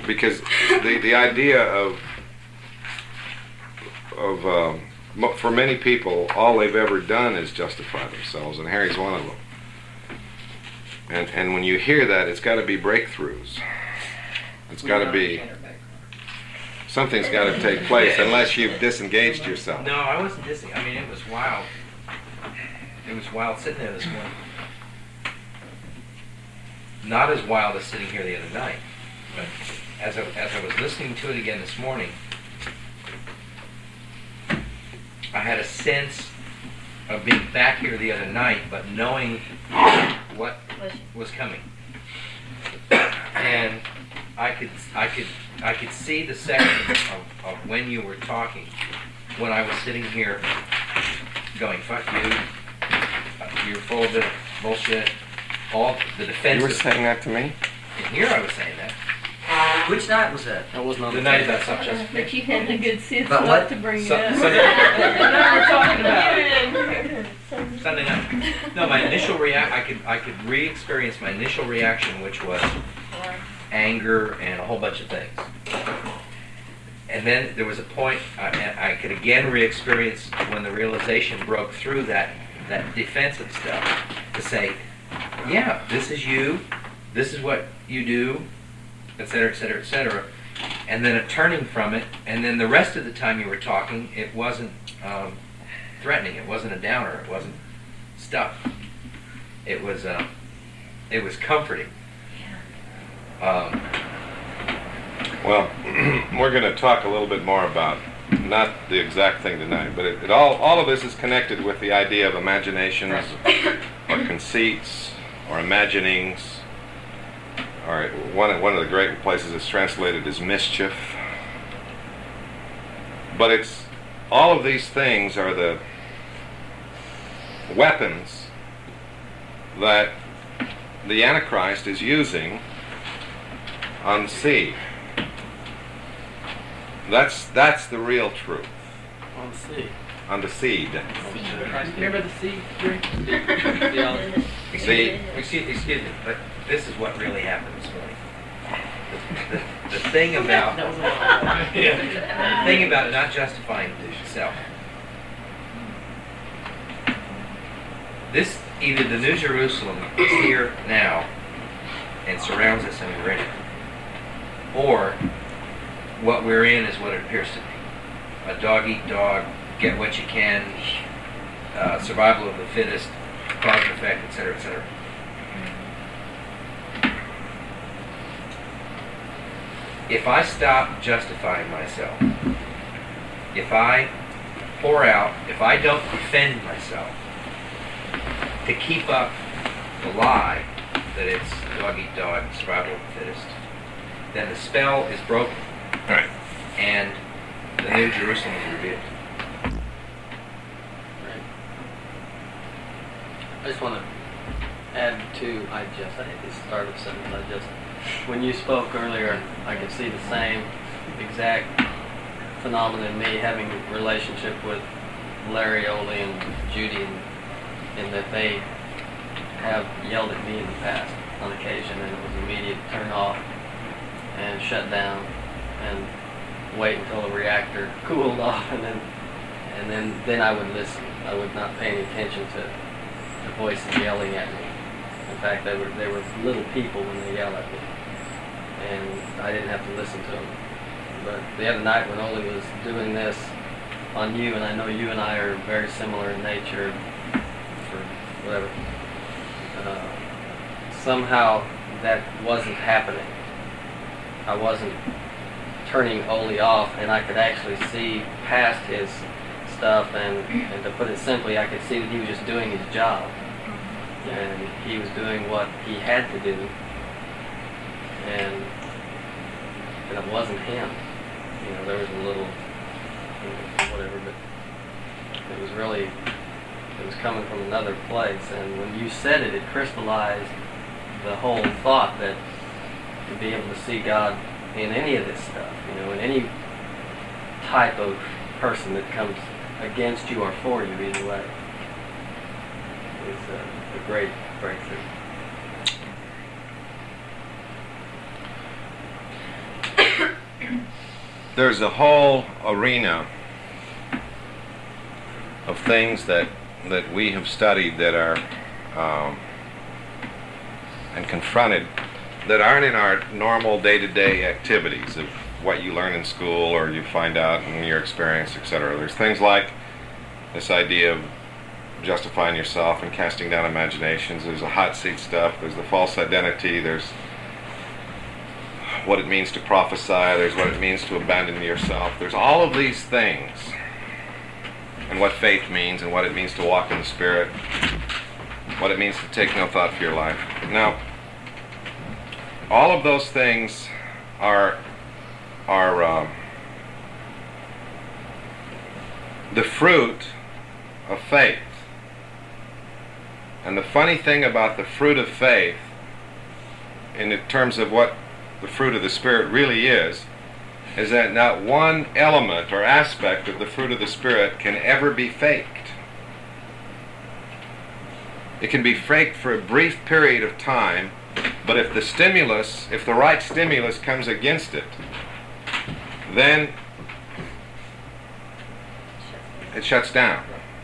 because the idea for many people, all they've ever done is justify themselves, and Harry's one of them. And when you hear that, it's got to be breakthroughs. It's got to be, something's got to take place, unless you've disengaged yourself. No, I wasn't disengaged. I mean, it was wild. It was wild sitting there this morning. Not as wild as sitting here the other night, but as I was listening to it again this morning, I had a sense of being back here the other night, but knowing what was coming, and I could see the second of when you were talking, when I was sitting here going, "Fuck you, you're full of bullshit." All the defensive. You were saying that to me? And here I was saying that. Which night was that? That was not The night about self-justification. But you had the good sense About not what? to bring it So- up. so Now we're talking about Sunday night. No, my initial I could re-experience my initial reaction, which was anger and a whole bunch of things. And then there was a point I could again re-experience when the realization broke through that defensive stuff to say, yeah, this is you, this is what you do, etc., etc., etc. And then a turning from it, and then the rest of the time you were talking, it wasn't threatening, it wasn't a downer, it wasn't stuff. It was comforting. Well, we're going to talk a little bit more about, not the exact thing tonight, but all of this is connected with the idea of imaginations or conceits or imaginings, or one of the great places it's translated is mischief. But it's all of these things are the weapons that the Antichrist is using on the seed. That's the real truth. On seed. On the seed. Remember the seed drink? See, Excuse me, but this is what really happened this morning. The thing about the thing about not justifying self. This, either the New Jerusalem is here now and surrounds us and we're in it, or what we're in is what it appears to be. A dog eat dog, get what you can, survival of the fittest, cause and effect, etc., etc. If I stop justifying myself, if I pour out, if I don't defend myself to keep up the lie that it's dog eat dog, survival of the fittest, then the spell is broken. right. And the New Jerusalem is revealed. Right. I just want to add to I hate the start of the sentence. When you spoke earlier, I could see the same exact phenomenon in me having a relationship with Larry, Ole, and Judy, in that they have yelled at me in the past on occasion, and it was immediate turn off and shut down and wait until the reactor cooled off, and then I would listen. I would not pay any attention to the voices yelling at me. In fact, they were little people when they yell at me, and I didn't have to listen to them. But the other night when Ole was doing this on you, and I know you and I are very similar in nature, for whatever, somehow that wasn't happening. I wasn't turning Ole off, and I could actually see past his stuff, and to put it simply, I could see that he was just doing his job, and he was doing what he had to do, and it wasn't him. You know, there was a little, whatever, but it was really, it was coming from another place, and when you said it, it crystallized the whole thought that to be able to see God in any of this stuff, you know, in any type of person that comes against you or for you, either way, is a great breakthrough. there's a whole arena of things that we have studied that are and confronted that aren't in our normal day-to-day activities of what you learn in school or you find out in your experience, etc. There's things like this idea of justifying yourself and casting down imaginations. There's the hot seat stuff. There's the false identity. There's what it means to prophesy. There's what it means to abandon yourself. There's all of these things, and what faith means, and what it means to walk in the Spirit, what it means to take no thought for your life. Now, all of those things are the fruit of faith. And the funny thing about the fruit of faith, in terms of what the fruit of the Spirit really is that not one element or aspect of the fruit of the Spirit can ever be faked. It can be faked for a brief period of time, but if the right stimulus comes against it, then it shuts down.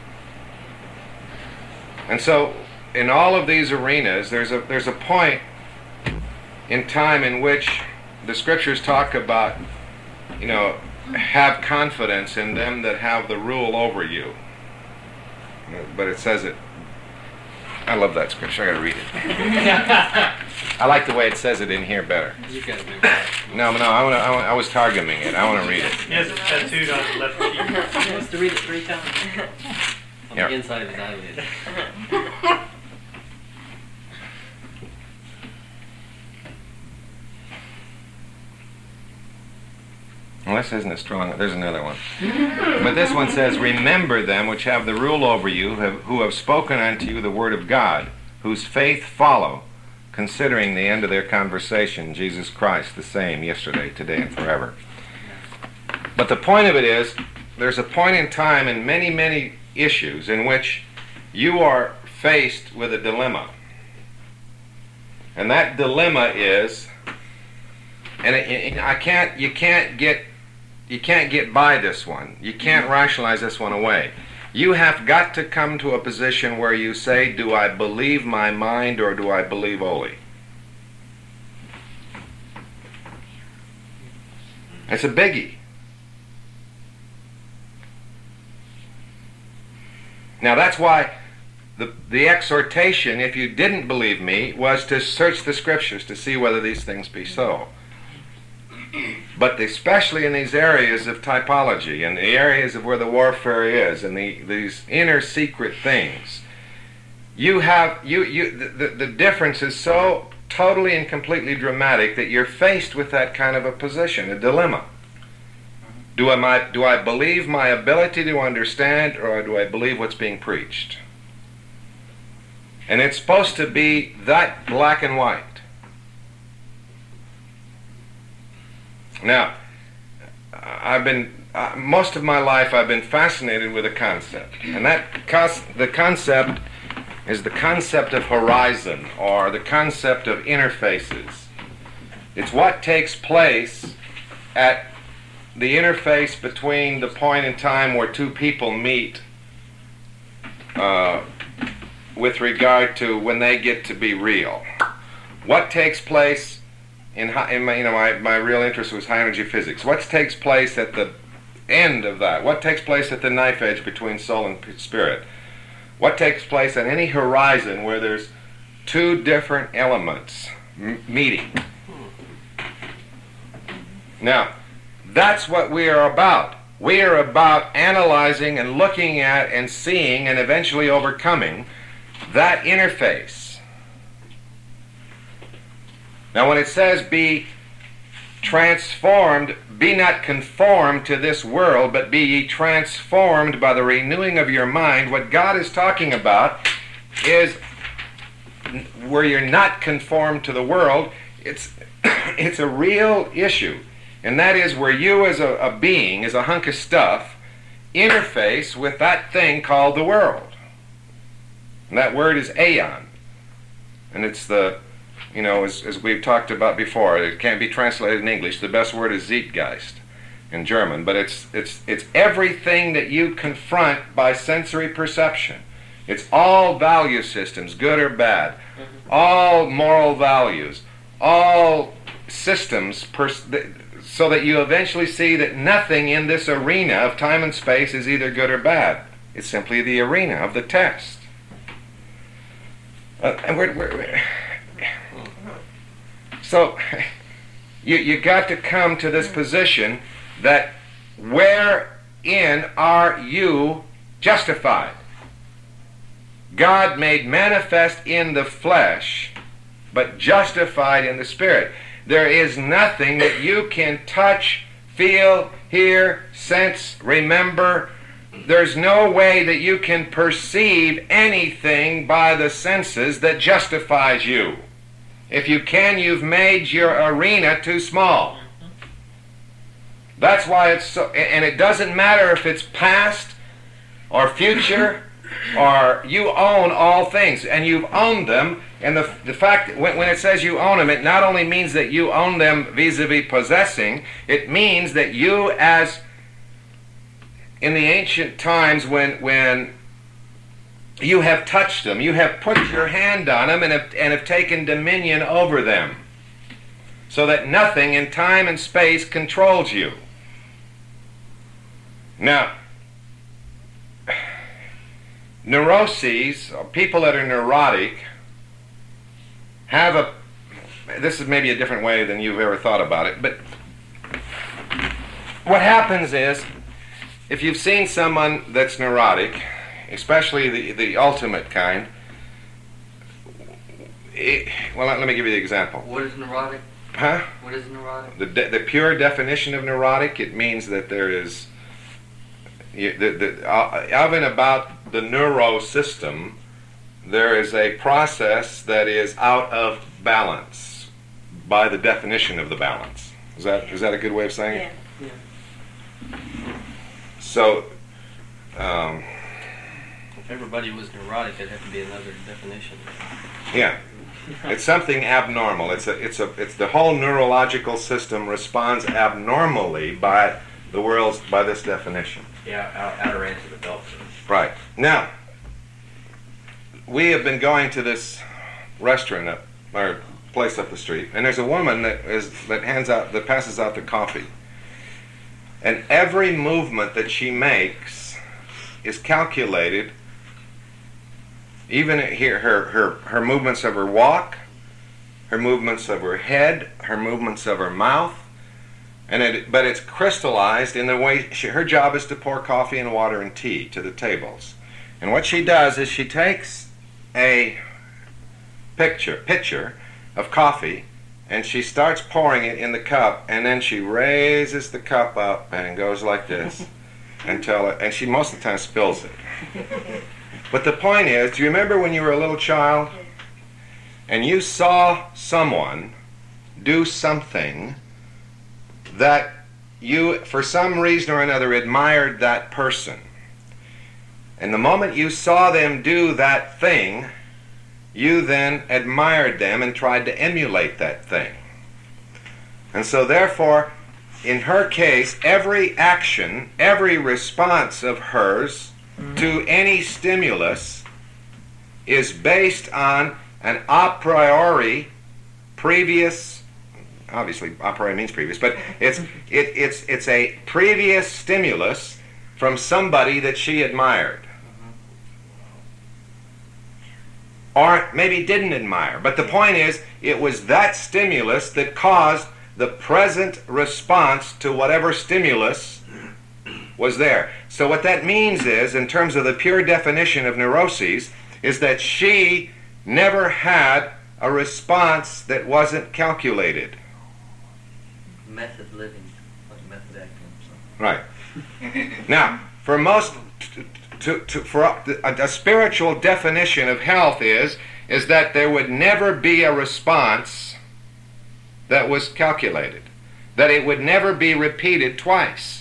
And so, in all of these arenas, there's a point in time in which the Scriptures talk about, have confidence in them that have the rule over you. But it says it. I love that Scripture. I got to read it. I like the way it says it in here better. You got to do that. No, I was targeting it. I want to read it. He has it tattooed on his left cheek. He wants to read it 3 times. On Yeah. the inside of his eyelid. Well, this isn't as strong. There's another one. But this one says, "Remember them which have the rule over you, who have spoken unto you the word of God, whose faith follow, considering the end of their conversation, Jesus Christ, the same yesterday, today, and forever." But the point of it is, there's a point in time in many, many issues in which you are faced with a dilemma. And that dilemma is, and you can't get by this one. You can't rationalize this one away. You have got to come to a position where you say, do I believe my mind or do I believe Ole? It's a biggie. Now that's why the exhortation, if you didn't believe me, was to search the Scriptures to see whether these things be so. But especially in these areas of typology and the areas of where the warfare is and these inner secret things, the difference is so totally and completely dramatic that you're faced with that kind of a position, a dilemma. Do I believe my ability to understand, or do I believe what's being preached? And it's supposed to be that black and white. Now, most of my life I've been fascinated with a concept, and the concept is the concept of horizon, or the concept of interfaces. It's what takes place at the interface between the point in time where two people meet with regard to when they get to be real. What takes place my real interest was high energy physics. What takes place at the end of that? What takes place at the knife edge between soul and spirit? What takes place at any horizon where there's two different elements meeting? Now, that's what we are about. We are about analyzing and looking at and seeing and eventually overcoming that interface. Now when it says be transformed, be not conformed to this world, but be ye transformed by the renewing of your mind, what God is talking about is where you're not conformed to the world. It's a real issue. And that is where you as a being, as a hunk of stuff, interface with that thing called the world. And that word is aeon. And it's as we've talked about before, it can't be translated in English. The best word is Zeitgeist. in German, but it's everything that you confront by sensory perception. It's all value systems, good or bad, all moral values, all systems, so that you eventually see that nothing in this arena of time and space is either good or bad. It's simply the arena of the test. So you got to come to this position that wherein are you justified? God made manifest in the flesh, but justified in the Spirit. There is nothing that you can touch, feel, hear, sense, remember. There's no way that you can perceive anything by the senses that justifies you. If you can, you've made your arena too small. That's why it's so, and it doesn't matter if it's past or future, or you own all things, and you've owned them. And the fact that when it says you own them, it not only means that you own them vis-a-vis possessing, it means that you, as in the ancient times when you have touched them, you have put your hand on them and have taken dominion over them, so that nothing in time and space controls you. Now, neuroses, or people that are neurotic, have this is maybe a different way than you've ever thought about it, but what happens is, if you've seen someone that's neurotic, especially the ultimate kind, well, let me give you the example. What is neurotic? Huh? What is neurotic? The pure definition of neurotic, it means that there is, of and about the neuro system, there is a process that is out of balance by the definition of the balance. Is that a good way of saying it? Yeah. So, If everybody was neurotic, it'd have to be another definition. yeah, it's something abnormal. It's the whole neurological system responds abnormally by this definition. Yeah, outer ends of the belt. Right. Now, we have been going to this restaurant or place up the street, and there's a woman that passes out the coffee. And every movement that she makes is calculated. Even here, her movements of her walk, her movements of her head, her movements of her mouth, but it's crystallized in the way her job is to pour coffee and water and tea to the tables. And what she does is she takes a pitcher of coffee, and she starts pouring it in the cup, and then she raises the cup up and goes like this and she most of the time spills it. But the point is, do you remember when you were a little child and you saw someone do something that you, for some reason or another, admired that person? And the moment you saw them do that thing, you then admired them and tried to emulate that thing. And so therefore, in her case, every action, every response of hers to any stimulus is based on an a priori previous, obviously a priori means previous, but it's a previous stimulus from somebody that she admired. Or maybe didn't admire. But the point is, it was that stimulus that caused the present response to whatever stimulus was there. So what that means is, in terms of the pure definition of neuroses, is that she never had a response that wasn't calculated. Method living, like method acting. Right. Now, for most, for a spiritual definition of health is that there would never be a response that was calculated, that it would never be repeated twice.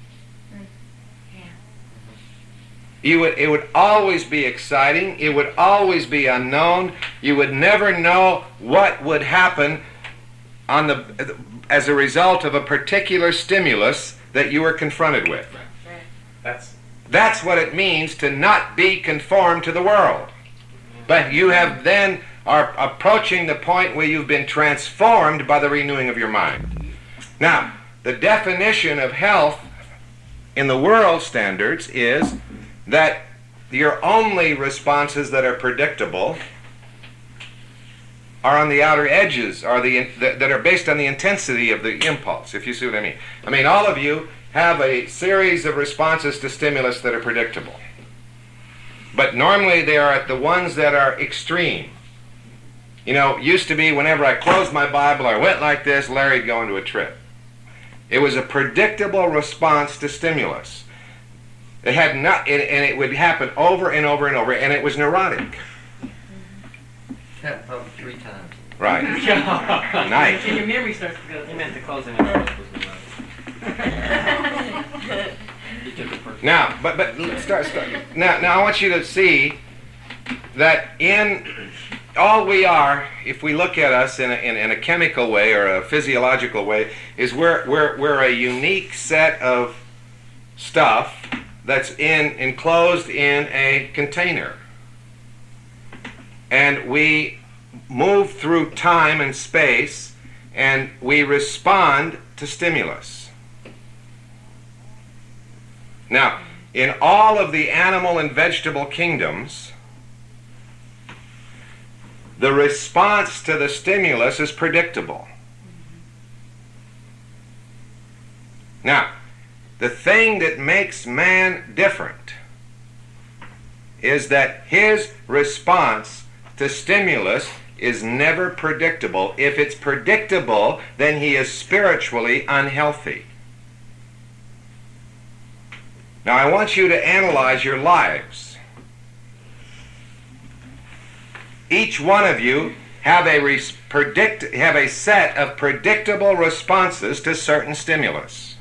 It would always be exciting. It would always be unknown. You would never know what would happen as a result of a particular stimulus that you were confronted with. That's What it means to not be conformed to the world. But you have then are approaching the point where you've been transformed by the renewing of your mind. Now, the definition of health in the world standards is that your only responses that are predictable are on the outer edges, that are based on the intensity of the impulse, if you see what I mean. I mean, all of you have a series of responses to stimulus that are predictable. But normally they are at the ones that are extreme. You know, used to be whenever I closed my Bible or went like this, Larry'd go into a trip. It was a predictable response to stimulus. It had not, and it would happen over and over and over, and it was neurotic. Happened probably 3 times. Right. Nice. And your memory starts to go. He meant the closing of the book was the He took it personally. Now, but let's start. Now I want you to see that in all we are, if we look at us in a chemical way or a physiological way, is we're a unique set of stuff that's enclosed in a container. And we move through time and space, and we respond to stimulus. Now, in all of the animal and vegetable kingdoms, the response to the stimulus is predictable. Now, the thing that makes man different is that his response to stimulus is never predictable. If it's predictable, then he is spiritually unhealthy. Now, I want you to analyze your lives. Each one of you have a set of predictable responses to certain stimulus.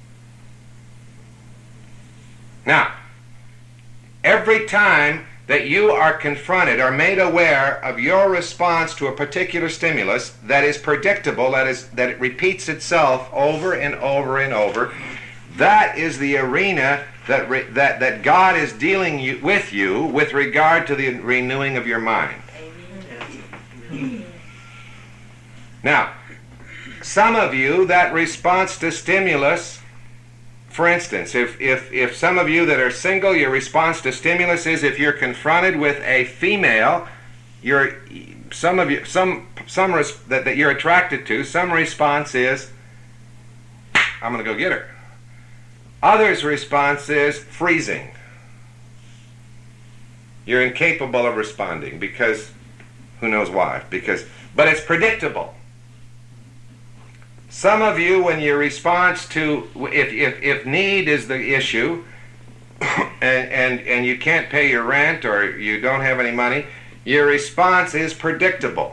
Now, every time that you are confronted or made aware of your response to a particular stimulus that is predictable, that it repeats itself over and over and over, that is the arena that God is dealing with you with regard to the renewing of your mind. Now, some of you, that response to stimulus, for instance, if some of you that are single, your response to stimulus is if you're confronted with a female, that you're attracted to, some response is, I'm going to go get her. Others' response is freezing. You're incapable of responding because, who knows why? But it's predictable. Some of you, when your response to, if need is the issue, and you can't pay your rent or you don't have any money, your response is predictable.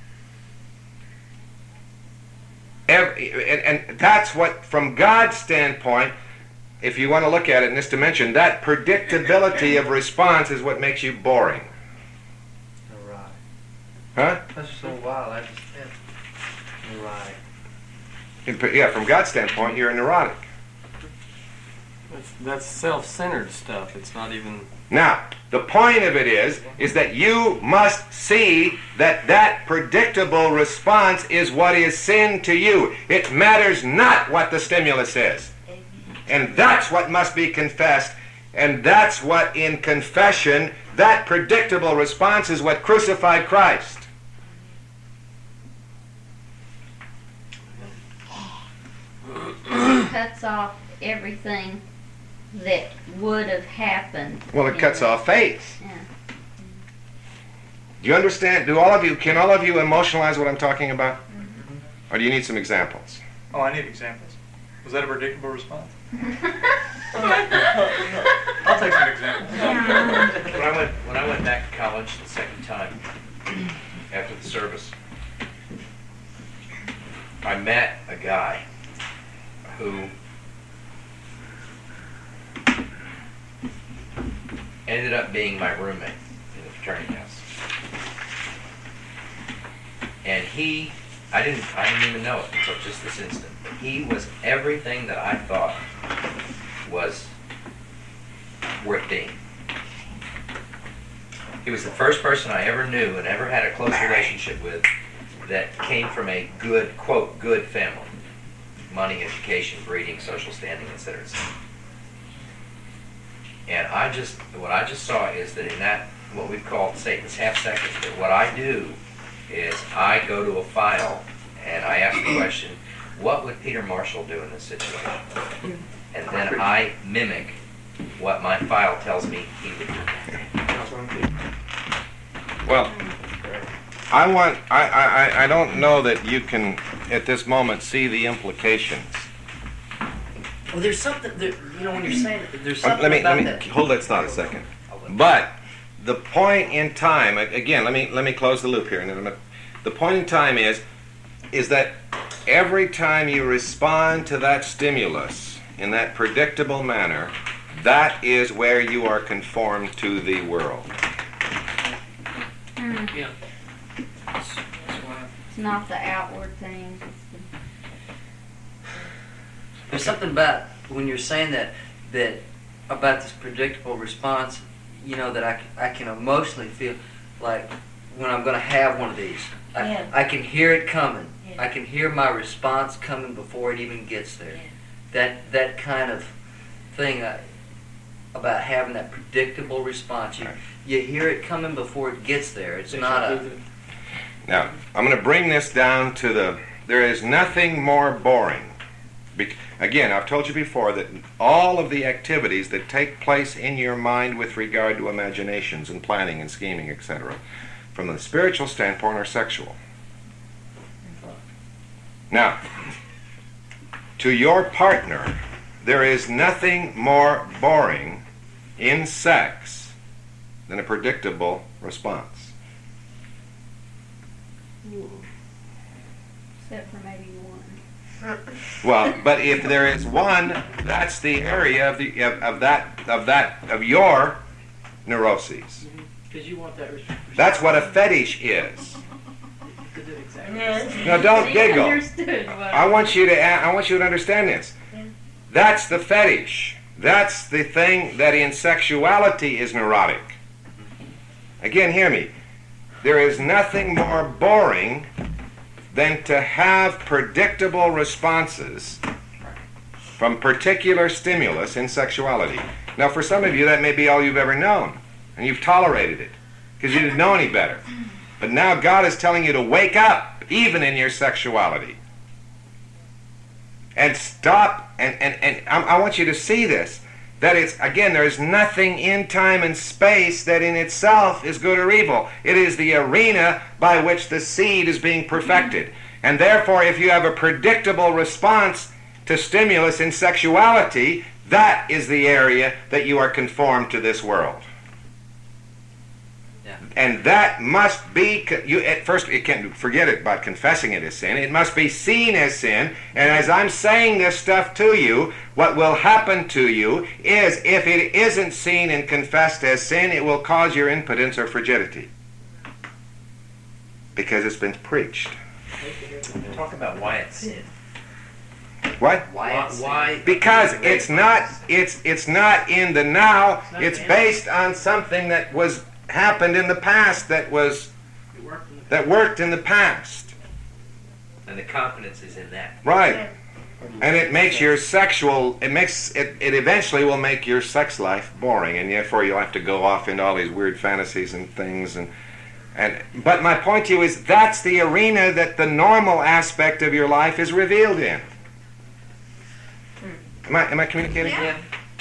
And that's what, from God's standpoint, if you want to look at it in this dimension, that predictability of response is what makes you boring. Neurotic. Huh? That's so wild. I just said neurotic. Yeah, from God's standpoint, you're a neurotic. That's self-centered stuff. It's not even... Now, the point of it is that you must see that predictable response is what is sin to you. It matters not what the stimulus is. And that's what must be confessed. And that's what, in confession, that predictable response is what crucified Christ. It cuts off everything that would have happened. Well, it cuts off faith. Yeah. Do you understand? Can all of you emotionalize what I'm talking about? Or do you need some examples? Oh, I need examples. Was that a predictable response? I'll take some examples. When I went back to college the second time after the service, I met a guy who ended up being my roommate in the fraternity house. And I didn't even know it until just this instant. He was everything that I thought was worth being. He was the first person I ever knew and ever had a close relationship with that came from a good, quote, good family. Money, education, breeding, social standing, etc. And what I just saw is that in that, what we've called Satan's half seconds, that what I do is I go to a file and I ask the question, what would Peter Marshall do in this situation? And then I mimic what my file tells me he would do. Well, I don't know that you can, at this moment, see the implications. Well, there's something, when you're saying it, there's something Let me that. hold that thought a second. But the point in time, again, let me close the loop here. The point in time is that every time you respond to that stimulus in that predictable manner, that is where you are conformed to the world. Yeah. It's not the outward things. There's something about when you're saying that about this predictable response, that I can emotionally feel like when I'm going to have one of these, I can hear it coming. Yeah. I can hear my response coming before it even gets there. That kind of thing about having that predictable response. You hear it coming before it gets there. It's not a. Now, I'm going to bring this down to there is nothing more boring. Again, I've told you before that all of the activities that take place in your mind with regard to imaginations and planning and scheming, etc., from the spiritual standpoint are sexual. Now, to your partner, there is nothing more boring in sex than a predictable response. Except for maybe one. Well, but if there is one, that's the area of your neuroses. Because you want that. That's what a fetish is. Yes. Now, don't giggle. Understood what I want you to understand this. That's the fetish. That's the thing that in sexuality is neurotic. Again, hear me. There is nothing more boring than to have predictable responses from particular stimulus in sexuality. Now, for some of you, that may be all you've ever known, and you've tolerated it because you didn't know any better. But now God is telling you to wake up, even in your sexuality, and stop. And I want you to see this. That it's, again, there is nothing in time and space that in itself is good or evil. It is the arena by which the seed is being perfected. And therefore, if you have a predictable response to stimulus in sexuality, that is the area that you are conformed to this world. Yeah. And that must be, at first, you can't forget it about confessing it as sin. It must be seen as sin. And as I'm saying this stuff to you, what will happen to you is, if it isn't seen and confessed as sin, it will cause your impotence or frigidity. Because it's been preached. Talk about why it's sin. What? Why? Because it's not in the now. It's based on something that happened in the past that worked in the past. And the confidence is in that. Right. And it makes your it eventually will make your sex life boring, and therefore you'll have to go off into all these weird fantasies and things but my point to you is that's the arena that the normal aspect of your life is revealed in. Am I communicating? Yeah.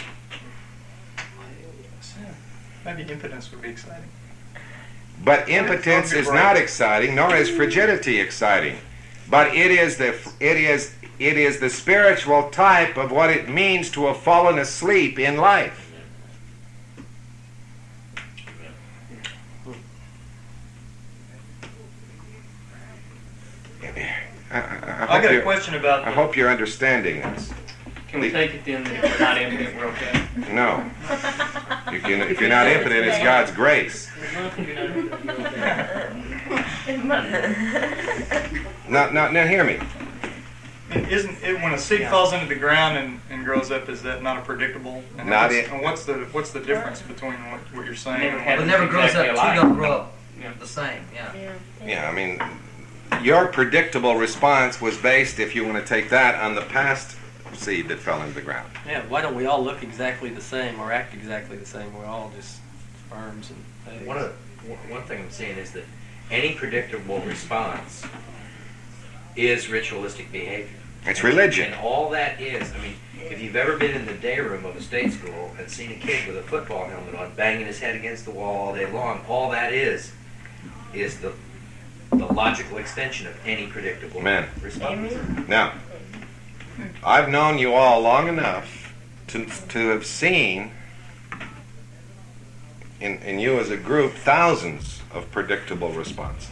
Maybe impotence would be exciting. But impotence is not exciting, nor is frigidity exciting. But it is the spiritual type of what it means to have fallen asleep in life. I got a question about I hope you're understanding this. Can we take it then that if we're not impotent, we're okay? No. If you're not impotent, it's God's grace. Now hear me. And isn't it when a seed falls into the ground and grows up? Is that not a predictable? And Not what's the difference between what you're saying? It and never grows exactly up. alike. Two don't grow up the same. Yeah. Yeah, I mean, your predictable response was based, if you want to take that, on the past seed that fell into the ground. Yeah, why don't we all look exactly the same or act exactly the same? We're all just sperms and eggs. One thing I'm saying is that any predictable response is ritualistic behavior. It's religion. And all that is, I mean, if you've ever been in the day room of a state school and seen a kid with a football helmet on banging his head against the wall all day long, all that is the logical extension of any predictable response. Now, I've known you all long enough to have seen in you as a group thousands of predictable responses.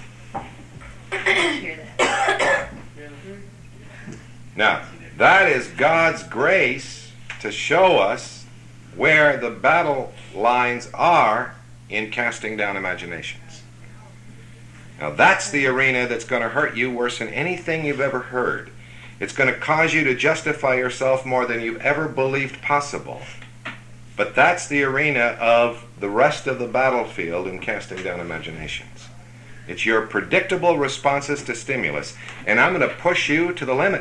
Now, that is God's grace to show us where the battle lines are in casting down imaginations. Now, that's the arena that's going to hurt you worse than anything you've ever heard. It's going to cause you to justify yourself more than you've ever believed possible. But that's the arena of the rest of the battlefield in casting down imaginations. It's your predictable responses to stimulus. And I'm going to push you to the limit.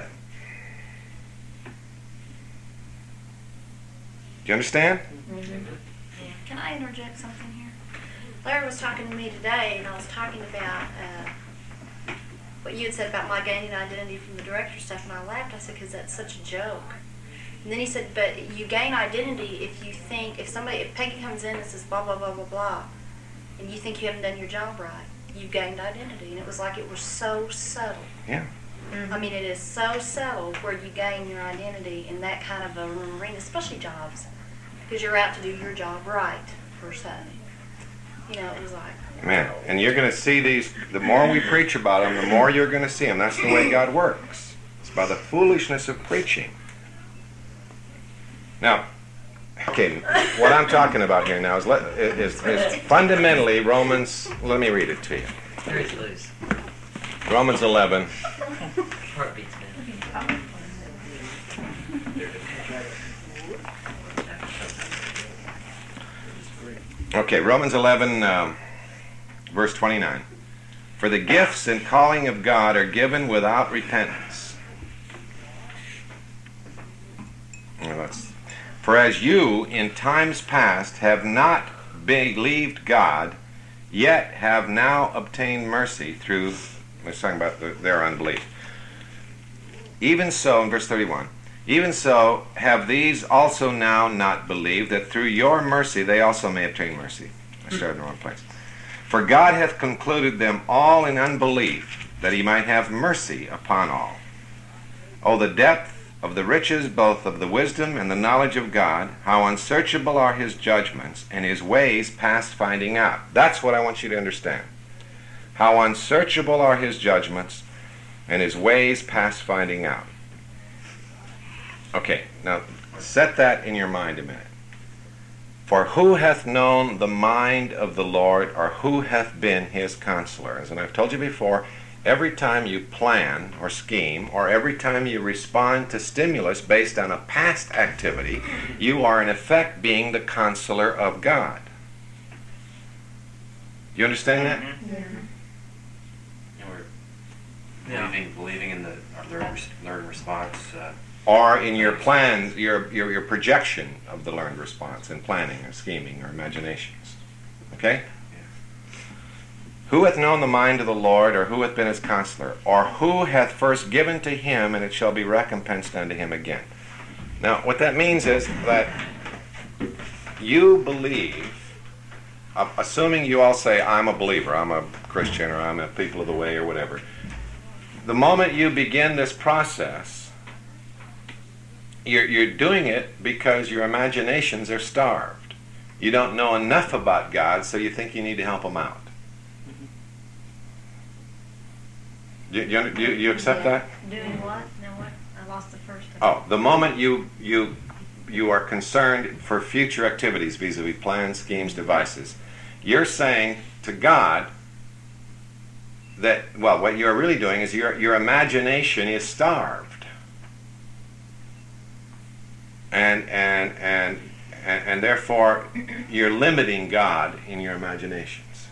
Do you understand? Can I interject something here? Larry was talking to me today, and I was talking about what you had said about my gaining identity from the director stuff, and I laughed. I said, because that's such a joke. And then he said, but you gain identity if you think, if Peggy comes in and says blah, blah, blah, blah, blah, and you think you haven't done your job right, you've gained identity. And it was like it was so subtle. Yeah. I mean, it is so subtle where you gain your identity in that kind of a arena, especially jobs, because you're out to do your job right, per se. You know, it was like... Man, and you're going to see these, the more we preach about them, the more you're going to see them. That's the way God works. It's by the foolishness of preaching. Now, okay, what I'm talking about here now is fundamentally Romans, let me read it to you. Very loose. Romans 11. Heart beats me. Okay, Romans 11, verse 29. For the gifts and calling of God are given without repentance. For as you in times past have not believed God, yet have now obtained mercy through, let's talk about their unbelief. Even so, in verse 31, even so have these also now not believed, that through your mercy they also may obtain mercy. I started in the wrong place. For God hath concluded them all in unbelief, that he might have mercy upon all. O the depth of the riches both of the wisdom and the knowledge of God, how unsearchable are his judgments, and his ways past finding out. That's what I want you to understand. How unsearchable are his judgments, and his ways past finding out. Okay, now set that in your mind a minute. For who hath known the mind of the Lord, or who hath been his counselor? As I've told you before, every time you plan or scheme, or every time you respond to stimulus based on a past activity, you are in effect being the counselor of God. You understand that? Believing in the learned response. Or in your plans, your projection of the learned response in planning or scheming or imaginations. Okay? Who hath known the mind of the Lord, or who hath been his counselor? Or who hath first given to him, and it shall be recompensed unto him again? Now, what that means is that you believe, assuming you all say, I'm a believer, I'm a Christian, or I'm a people of the way, or whatever. The moment you begin this process, you're doing it because your imaginations are starved. You don't know enough about God, so you think you need to help him out. You accept that? Doing what? No, what? I lost the first. Oh, the moment you are concerned for future activities vis-a-vis plans, schemes, devices, you're saying to God, well, what you're really doing is your imagination is starved. And therefore you're limiting God in your imaginations.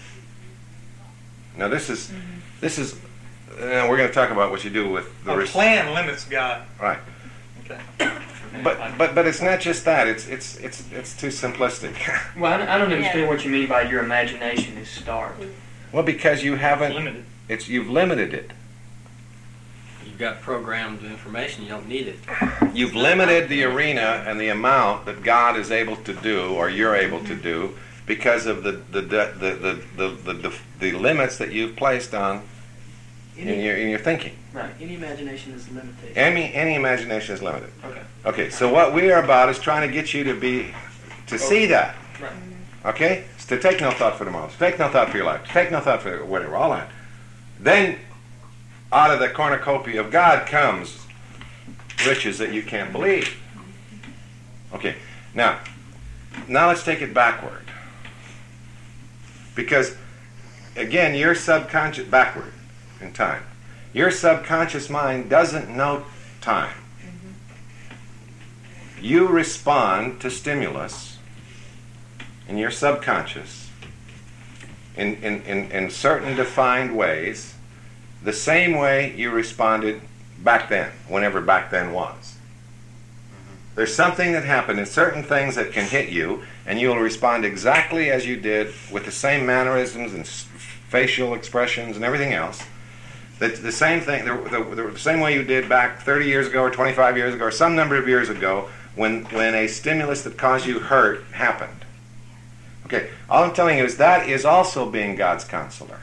Now this is we're going to talk about what you do with the A plan limits God. right. Okay. But it's not just that. It's too simplistic. Well, I don't understand what you mean by your imagination is starved. Well, because you haven't. Limited. You've limited it. You've got programmed information. You don't need it. You've limited the arena and the amount that God is able to do, or you're able to do, because of the limits that you've placed on in your thinking. Right. Any imagination is limited. Any imagination is limited. Okay. Okay. So what we are about is trying to get you to see that. Right. Okay? It's to take no thought for tomorrow. To take no thought for your life. To take no thought for whatever. All that. Then, out of the cornucopia of God comes riches that you can't believe. Okay. Now let's take it backward. Because, again, your subconscious... Backward in time. Your subconscious mind doesn't know time. You respond to stimulus in your subconscious in certain defined ways, the same way you responded back then, whenever back then was. There's something that happened in certain things that can hit you, and you'll respond exactly as you did with the same mannerisms and facial expressions and everything else. The same thing, the same way you did back 30 years ago or 25 years ago or some number of years ago when a stimulus that caused you hurt happened. Okay, all I'm telling you is that is also being God's counselor.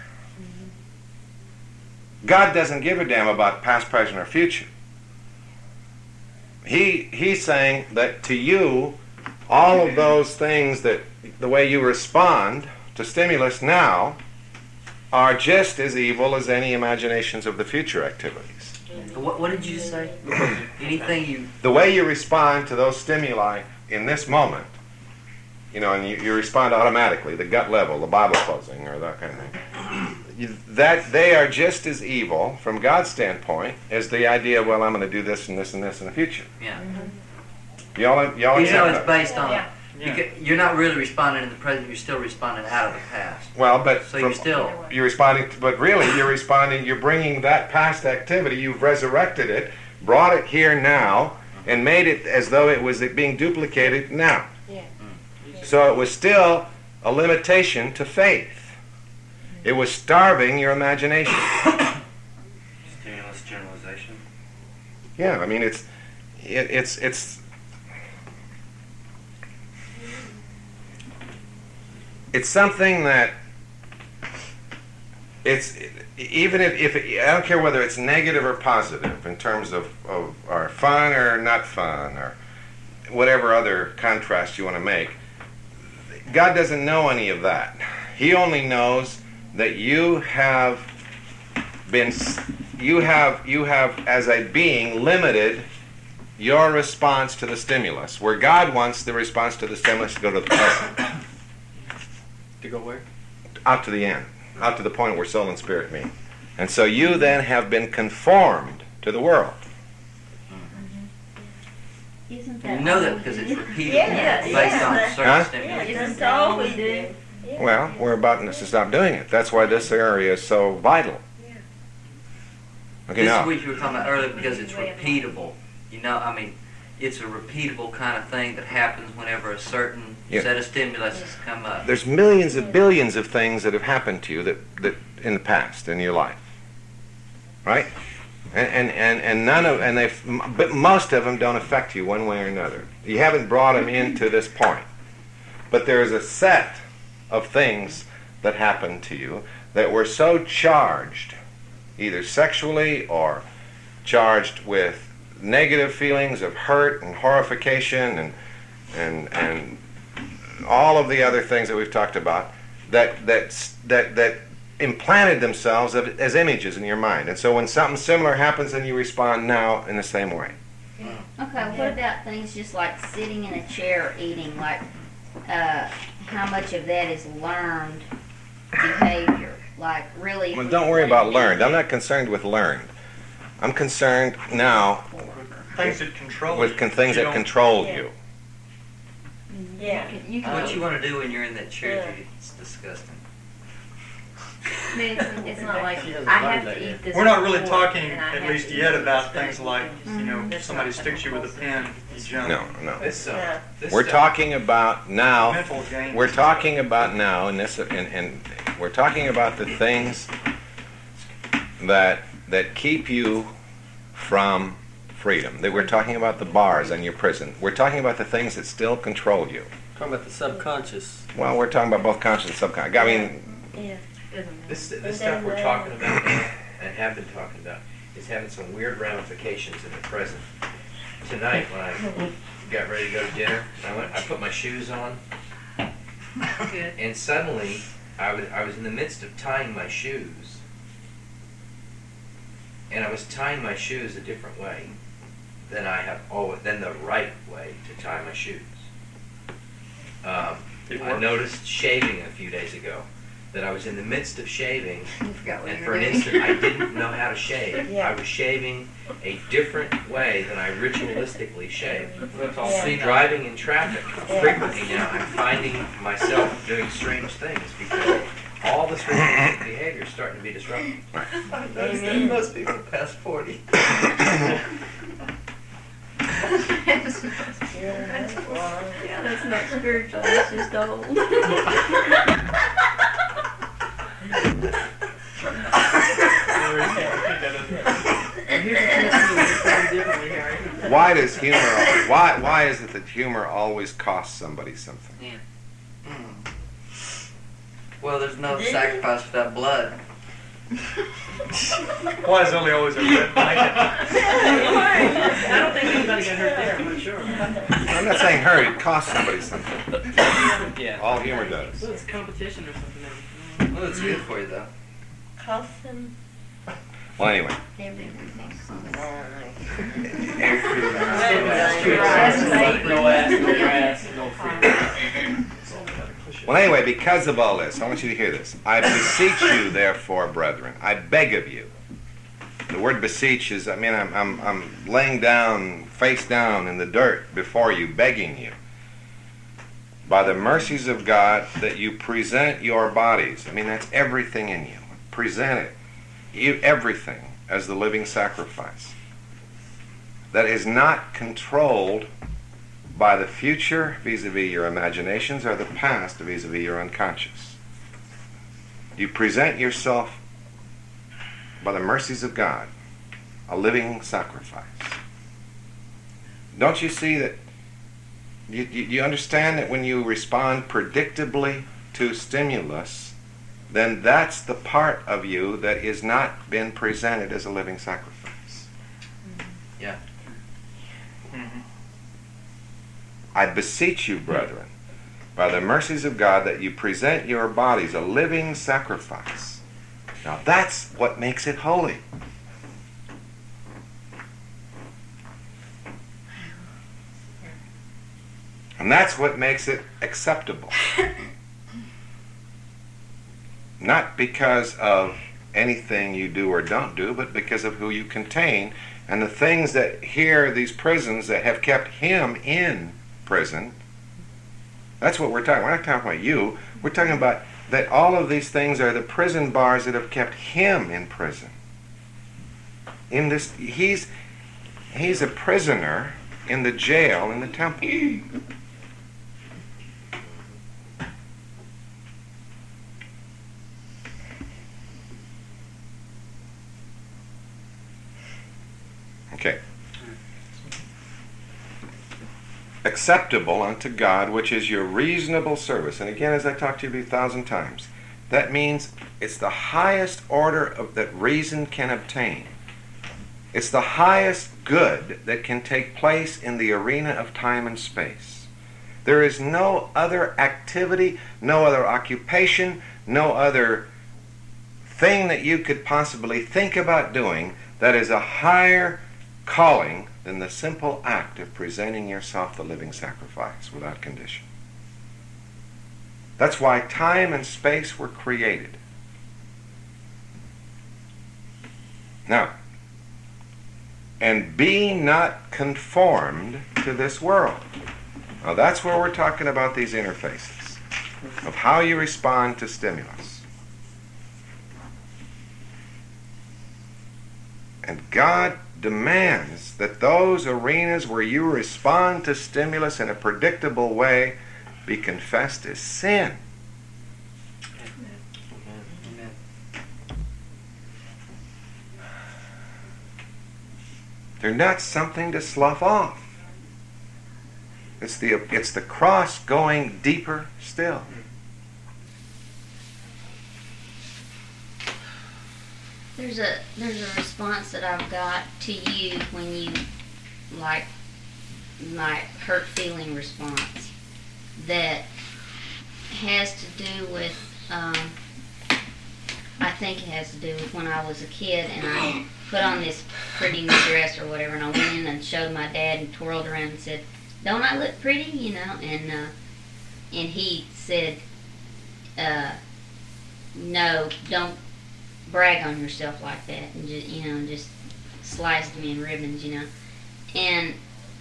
God doesn't give a damn about past, present, or future. He's saying that to you, all of those things that the way you respond to stimulus now are just as evil as any imaginations of the future activities. What did you say? Anything you... The way you respond to those stimuli in this moment, and you respond automatically, the gut level, the Bible closing, or that kind of thing, that they are just as evil from God's standpoint as the idea, well, I'm going to do this and this and this in the future. Yeah. Y'all it's based on... Yeah. You're not really responding in the present, you're still responding out of the past. Well, but So you're responding, but really you're responding, you're bringing that past activity, you've resurrected it, brought it here now, and made it as though it was being duplicated now. Yeah. So it was still a limitation to faith. It was starving your imagination. Stimulus generalization. Yeah, I mean it's something that even if I don't care whether it's negative or positive in terms of or fun or not fun or whatever other contrast you want to make. God doesn't know any of that. He only knows that you have as a being limited your response to the stimulus, where God wants the response to the stimulus to go to the present. To go where? Out to the end, out to the point where soul and spirit meet. And so you then have been conformed to the world. Isn't that You know that because it's repeated Yeah, based on yeah. certain Huh? stimulus. Isn't that all we do? Well, we're about to stop doing it. That's why this area is so vital. Okay, This now, is what you were talking about earlier because it's repeatable. It's a repeatable kind of thing that happens whenever a certain Yeah. set of stimuluses come up. there's millions of billions of things that have happened to you that in the past in your life, right? And none of but most of them don't affect you one way or another. You haven't brought them into this point, but there's a set of things that happened to you that were so charged, either sexually or charged with negative feelings of hurt and horrification and all of the other things that we've talked about that implanted themselves as images in your mind. And so when something similar happens, then you respond now in the same way. Okay, what about things just like sitting in a chair eating? Like, how much of that is learned behavior? like really. Well, don't worry about learned. I'm not concerned with learned. I'm concerned now Things that control with you. things You that don't- control Yeah. you. Yeah. You can, What you want to do when you're in that chair, Judy, it's disgusting. I mean, it's not like She hasn't I learned have that to yet. eat this. We're not really before, talking, and I at have least to yet, eat this. about It's gonna things be- like, you know, That's somebody not sticks you with a pen, you jump. No. This Yeah. this We're stuff- talking about now. Mental games. We're talking about now, and we're talking about the things that keep you from freedom. That we're talking about the bars on your prison. We're talking about the things that still control you. Talking about the subconscious. Well, we're talking about both conscious and subconscious. I mean, Yeah. This stuff we're talking about now and have been talking about is having some weird ramifications in the present. Tonight, when I got ready to go to dinner, I put my shoes on, Good. and suddenly I was in the midst of tying my shoes, and I was tying my shoes a different way than than the right way to tie my shoes. I noticed shaving a few days ago that I was in the midst of shaving, You forgot what and you for were an doing. instant I didn't know how to shave. Yeah. I was shaving a different way than I ritualistically shave. Yeah. See, driving in traffic Yeah. frequently now, I'm finding myself doing strange things because all this ritualistic behavior is starting to be disrupted. Amen. Most people past 40. Yeah, that's not spiritual, that's just old. why does humor? Why is it that humor always costs somebody something? Yeah. Well, there's no sacrifice without blood. Why is only always a red blanket? I don't think anybody got hurt there, I'm not sure. I'm not saying hurt. It costs somebody something. Yeah. All humor does. Well, it's competition or something. Well, it's good for you, though. Custom. Well, anyway. No ass, no grass, no free. Well, anyway, because of all this, I want you to hear this. I beseech you, therefore, brethren, I beg of you. The word beseech is, I'm laying down, face down in the dirt before you, begging you, by the mercies of God, that you present your bodies. That's everything in you. Present it, everything, as the living sacrifice that is not controlled by the future vis-a-vis your imaginations or the past vis-a-vis your unconscious. You present yourself by the mercies of God, a living sacrifice. Don't you see that? You understand that when you respond predictably to stimulus, then that's the part of you that is not been presented as a living sacrifice. Yeah. I beseech you, brethren, by the mercies of God, that you present your bodies a living sacrifice. Now that's what makes it holy. And that's what makes it acceptable. Not because of anything you do or don't do, but because of who you contain and the things that here, these prisons that have kept him in prison. That's what we're talking. We're not talking about you. We're talking about that all of these things are the prison bars that have kept him in prison. In this, he's a prisoner in the jail in the temple. Okay. Acceptable unto God, which is your reasonable service. And again, as I talked to you 1,000 times, that means it's the highest order of that reason can obtain. It's the highest good that can take place in the arena of time and space. There is no other activity, no other occupation, no other thing that you could possibly think about doing that is a higher calling than the simple act of presenting yourself the living sacrifice without condition. That's why time and space were created. Now, and be not conformed to this world. Now that's where we're talking about these interfaces, of how you respond to stimulus. And God demands that those arenas where you respond to stimulus in a predictable way be confessed as sin. Amen. They're not something to slough off. It's the cross going deeper still. There's a response that I've got to you when you like my hurt feeling response that has to do with I think it has to do with when I was a kid and I put on this pretty new dress or whatever, and I went in and showed my dad and twirled around and said, "Don't I look pretty?" You know, and he said, "No, don't brag on yourself like that," and just sliced me in ribbons, you know. And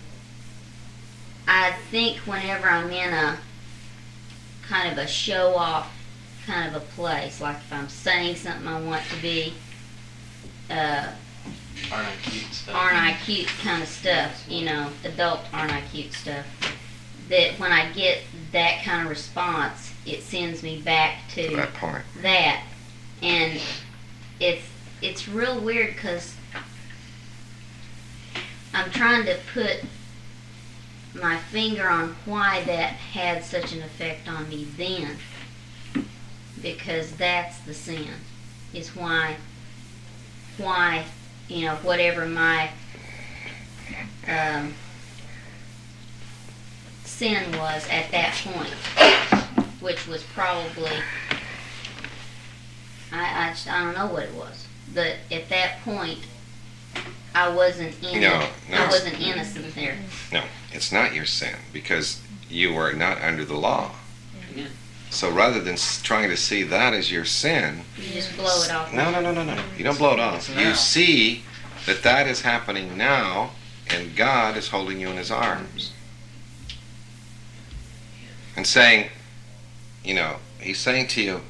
I think whenever I'm in a kind of a show off kind of a place, like if I'm saying something I want to be, Aren't I cute stuff? aren't I cute kind of stuff, you know, adult aren't I cute stuff, that when I get that kind of response, it sends me back to That point. that. And it's real weird because I'm trying to put my finger on why that had such an effect on me then, because that's the sin, is why you know, whatever my sin was at that point, which was probably I don't know what it was, but at that point I wasn't No, I wasn't innocent there. No, it's not your sin because you are not under the law. Yeah. So rather than trying to see that as your sin, You just blow it off. no. You don't blow it off. You see that that is happening now, and God is holding you in His arms and saying, you know, He's saying to you,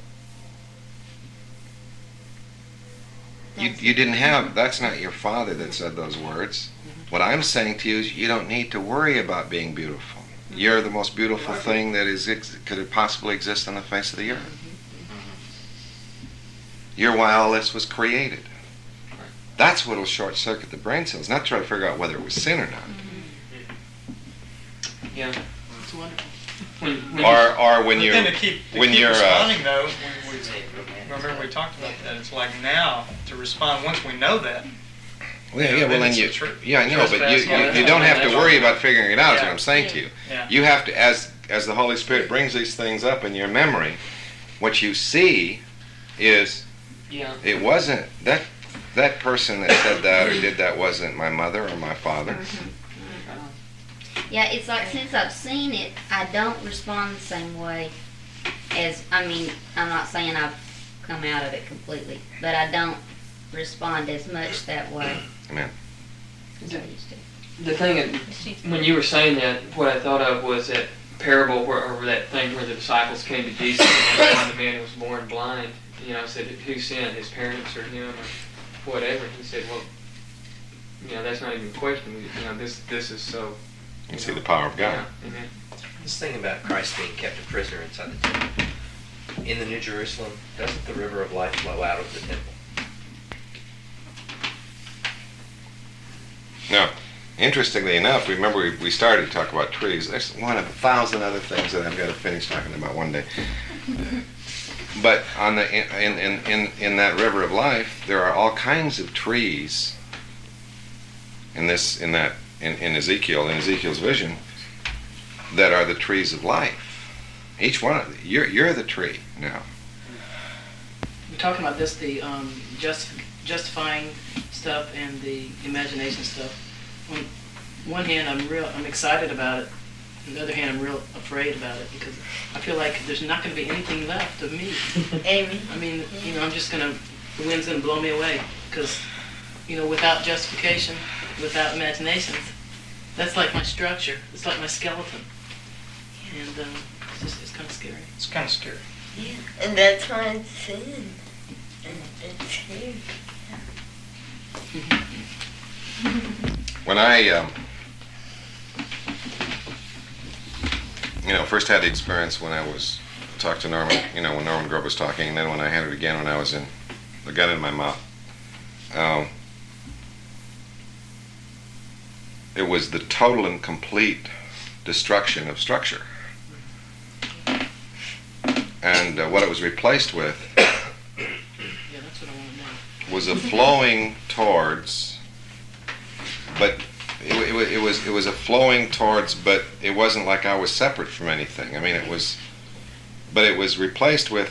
you didn't have, that's not your father that said those words. What I'm saying to you is you don't need to worry about being beautiful. You're the most beautiful thing that could possibly exist on the face of the earth. You're why all this was created. That's what will short circuit the brain cells, not try to figure out whether it was sin or not. Yeah, it's wonderful. When Or when But you're then to keep you're responding though, remember we talked about that. It's like now to respond once we know that. well, then then it's you the truth. yeah, I know, but Trespass, you don't have to worry about figuring it out. Is what I'm saying to you. Yeah. You have to, as the Holy Spirit brings these things up in your memory, what you see is yeah, it wasn't that person that said that or did that wasn't my mother or my father. Yeah, it's like since I've seen it, I don't respond the same way as, I mean, I'm not saying I've come out of it completely, but I don't respond as much that way Amen. as I used to. the thing that, when you were saying that, what I thought of was that parable or that thing where the disciples came to Jesus and they found the man who was born blind. You know, said, who sinned, his parents or him or whatever? He said, well, you know, that's not even a question. You know, this is so. You see the power of God. Yeah. Amen. This thing about Christ being kept a prisoner inside the temple. In the New Jerusalem, doesn't the river of life flow out of the temple? Now, interestingly enough, remember we started to talk about trees. There's one of 1,000 other things that I've got to finish talking about one day. But on the in that river of life, there are all kinds of trees. In Ezekiel's vision, that are the trees of life. Each one of you're the tree now. We're talking about this, the justifying stuff and the imagination stuff. On one hand, I'm excited about it. On the other hand, I'm real afraid about it because I feel like there's not going to be anything left of me. Amen. I mean, you know, I'm just gonna, the wind's gonna blow me away because without justification, without imagination. That's like my structure. It's like my skeleton. And it's kind of scary. It's kind of scary. Yeah, and that's why it's sin. And it's scary. When I, first had the experience when I was talked to Norman, when Norman Grove was talking, and then when I had it again when I was in the gun in my mouth. It was the total and complete destruction of structure. And what it was replaced with was a flowing towards, but it was a flowing towards, but it wasn't like I was separate from anything. I mean, it was replaced with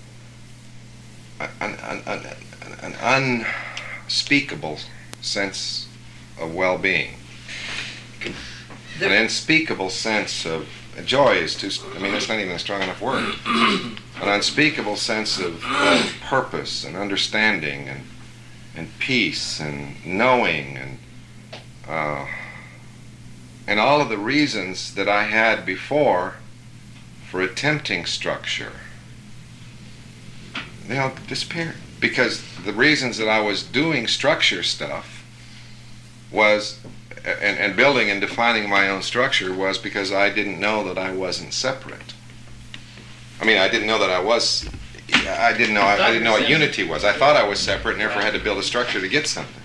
an unspeakable sense of well-being, an unspeakable sense of joy is too. I mean, that's not even a strong enough word. An unspeakable sense of purpose and understanding and peace and knowing and all of the reasons that I had before for attempting structure, they all disappeared, because the reasons that I was doing structure stuff was and building and defining my own structure was because I didn't know that I wasn't separate. I mean, I didn't know that I was. I didn't know what unity was. I thought I was separate, and therefore had to build a structure to get something.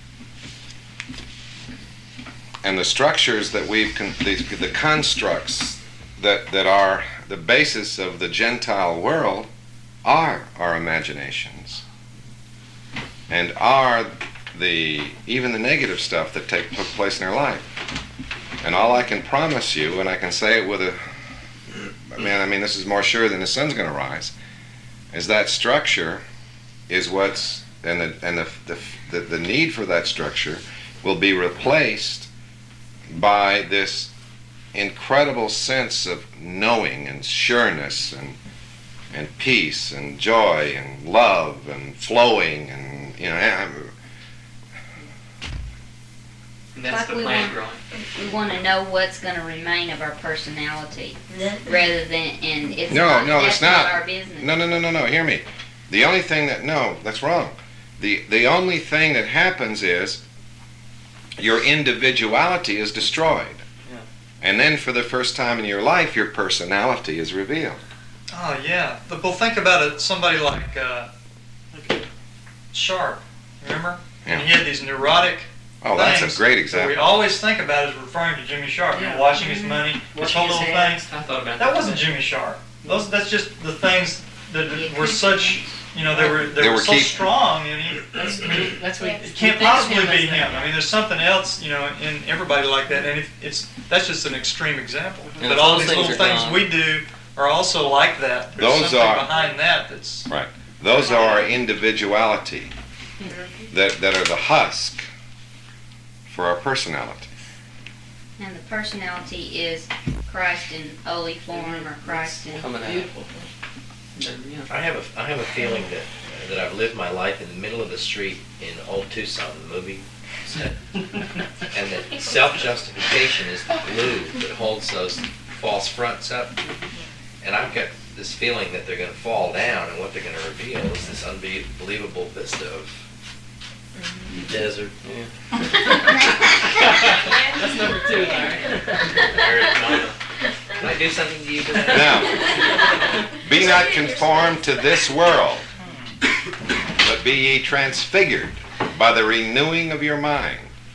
And the structures that the constructs that are the basis of the Gentile world are our imaginations, and are even the negative stuff that took place in our life. And all I can promise you, and I can say it with this is more sure than the sun's going to rise, is that structure is what's, and the need for that structure will be replaced by this incredible sense of knowing and sureness and peace and joy and love and flowing and And that's the plan growing. We want to know what's going to remain of our personality, rather than, and it's No, that's it's not. our business. No, hear me. The only thing that's wrong. The only thing that happens is your individuality is destroyed. Yeah. And then for the first time in your life, your personality is revealed. Oh, yeah. Well, think about it. Somebody like Sharp, remember? Yeah. And he had these neurotic That's a great that example. we always think about as referring to Jimmy Sharp. Yeah. Watching his money, his whole little thing. I thought about That wasn't Jimmy Sharp. That's just the things that were such, they were so strong, and That's what it can't possibly be him. I mean, there's something else, in everybody like that, and that's just an extreme example. And But if all those these things little are things gone- we do are also like that. There's Those something are- behind that that's Right. Those are our individuality that are the husk for our personality. And the personality is Christ in holy form, or Christ in Coming out. Beautiful. I have a feeling that I've lived my life in the middle of the street in Old Tucson, the movie set, and that self-justification is the glue that holds those false fronts up. And I've got this feeling that they're going to fall down, and what they're going to reveal is this unbelievable vista of desert. That's number 2, Larry. Arizona. Can I do something to you today? Now, be not conformed to this world, but be ye transfigured by the renewing of your mind,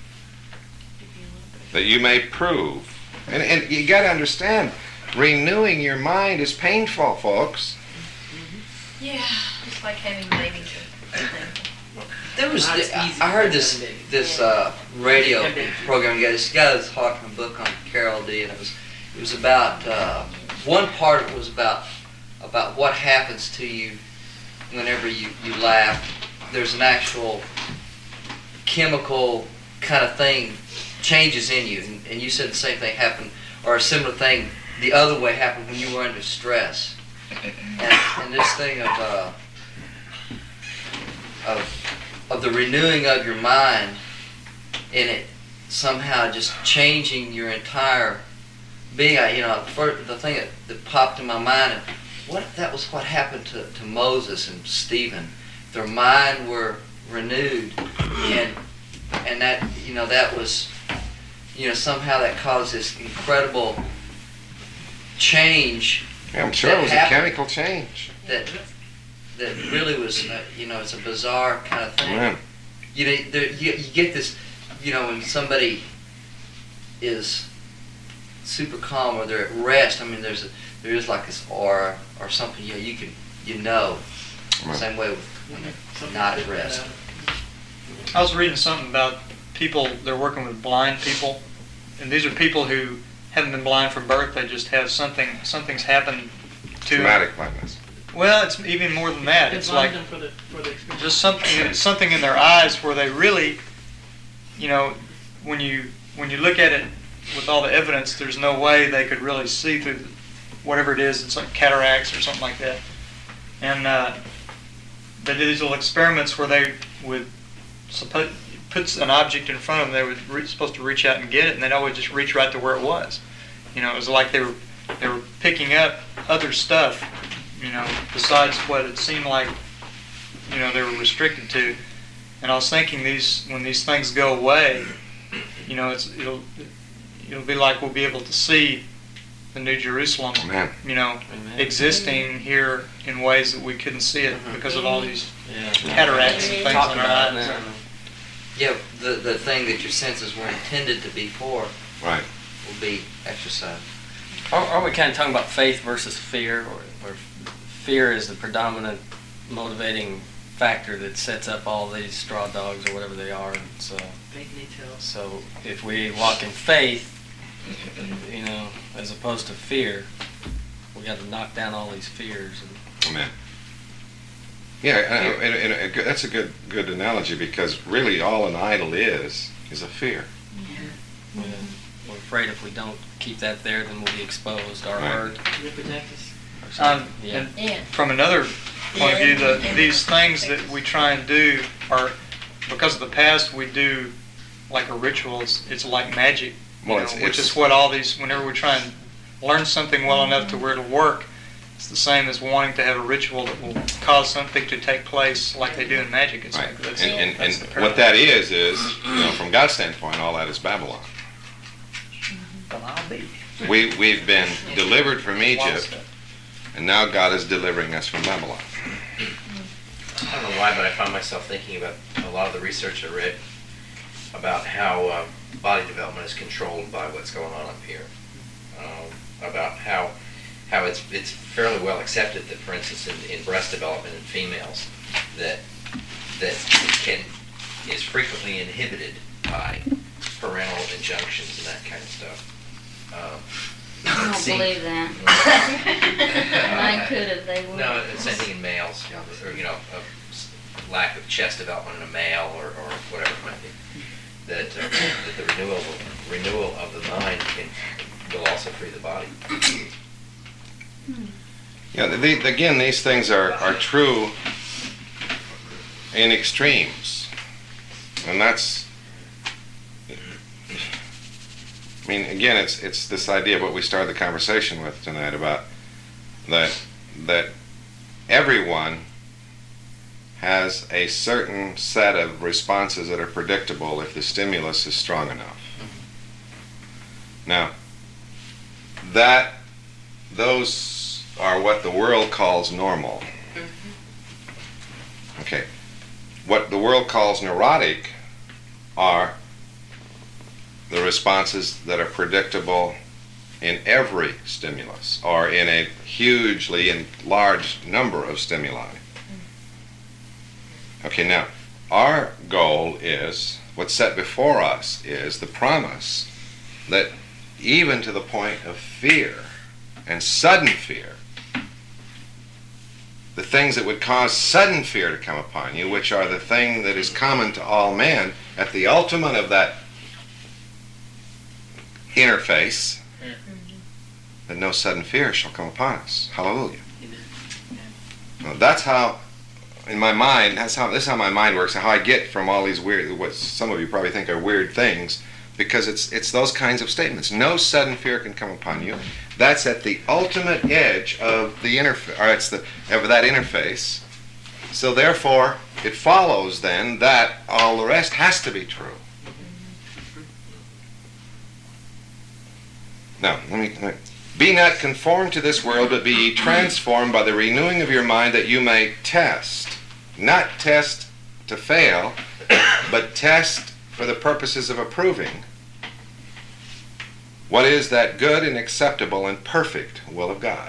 that you may prove. And you got to understand, renewing your mind is painful, folks. Yeah, it's like having babies. There was, I heard this radio program. This guy was talking a book on Carol D, and it was about one part of it was about what happens to you whenever you laugh. There's an actual chemical kind of thing changes in you, and you said the same thing happened, or a similar thing the other way happened when you were under stress. And this thing of of the renewing of your mind, and it somehow just changing your entire being. The thing that popped in my mind, and what if that was what happened to Moses and Stephen? Their mind were renewed, and that that was somehow that caused this incredible change. Yeah, I'm sure it was a chemical change. That really was, it's a bizarre kind of thing. Yeah. You get this, when somebody is super calm or they're at rest. I mean, there is like this aura or something. Same way with when they're not at rest. I was reading something about people. They're working with blind people, and these are people who haven't been blind from birth. They just have something's happened to traumatic blindness. Well, it's even more than that. It's like just something in their eyes where they really, when you look at it with all the evidence, there's no way they could really see through whatever it is. It's like cataracts or something like that. And they did these little experiments where they would put an object in front of them. They were supposed to reach out and get it, and they'd always just reach right to where it was. It was like they were picking up other stuff, besides what it seemed like, they were restricted to. And I was thinking when these things go away, it'll be like we'll be able to see the New Jerusalem, existing here in ways that we couldn't see it because of all these cataracts and things in our eyes. Yeah, the thing that your senses were intended to be for, right, will be exercised. Are we kind of talking about faith versus fear, or fear is the predominant motivating factor that sets up all these straw dogs or whatever they are? And so if we walk in faith, as opposed to fear, we got to knock down all these fears. Amen. Yeah, and that's a good analogy, because really all an idol is a fear. Yeah. We're afraid if we don't keep that there, then we'll be exposed or hurt. Will it protect us? And from another point of view, these things that we try and do are, because of the past, we do like a ritual. It's like magic, which is what all these, whenever we try and learn something well enough to where it'll work, it's the same as wanting to have a ritual that will cause something to take place like they do in magic. It's right. Like that's, and that's what that is from God's standpoint, all that is Babylon. We've been delivered from Egypt, and now God is delivering us from Babylon. I don't know why, but I found myself thinking about a lot of the research I read about how body development is controlled by what's going on up here. About how it's fairly well accepted that, for instance, in breast development in females, that is frequently inhibited by parental injunctions and that kind of stuff. I don't believe that. I could if they would. No, it's same thing in males, or a lack of chest development in a male, or whatever it might be. That the renewal of the mind will also free the body. Yeah, again, these things are true in extremes, and that's. I mean, again, it's this idea of what we started the conversation with tonight about that everyone has a certain set of responses that are predictable if the stimulus is strong enough. Now, those are what the world calls normal. Okay, what the world calls neurotic are the responses that are predictable in every stimulus, or in a hugely and large number of stimuli. Okay, now, our goal is, what's set before us is the promise that even to the point of fear and sudden fear, the things that would cause sudden fear to come upon you, which are the thing that is common to all men, at the ultimate of that interface, that no sudden fear shall come upon us. Hallelujah. Now, that's how in my mind, this is how my mind works, how I get from all these weird, what some of you probably think are weird things, because it's those kinds of statements. No sudden fear can come upon you. That's at the ultimate edge of the interface, or it's of that interface. So therefore, it follows then that all the rest has to be true. Now, let me be not conformed to this world, but be ye transformed by the renewing of your mind, that you may test. Not test to fail, but test for the purposes of approving what is that good and acceptable and perfect will of God.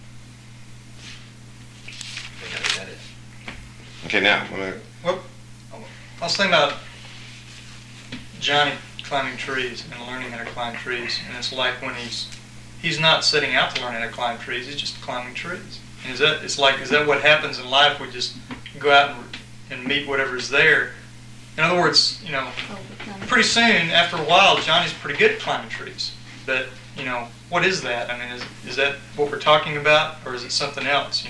Okay, now, Well, I was thinking about Johnny climbing trees and learning how to climb trees, and it's like when he's not setting out to learn how to climb trees, he's just climbing trees. And is that what happens in life? We just go out and meet whatever's there. In other words, pretty soon, after a while, Johnny's pretty good at climbing trees. But, what is that? I mean, is that what we're talking about, or is it something else,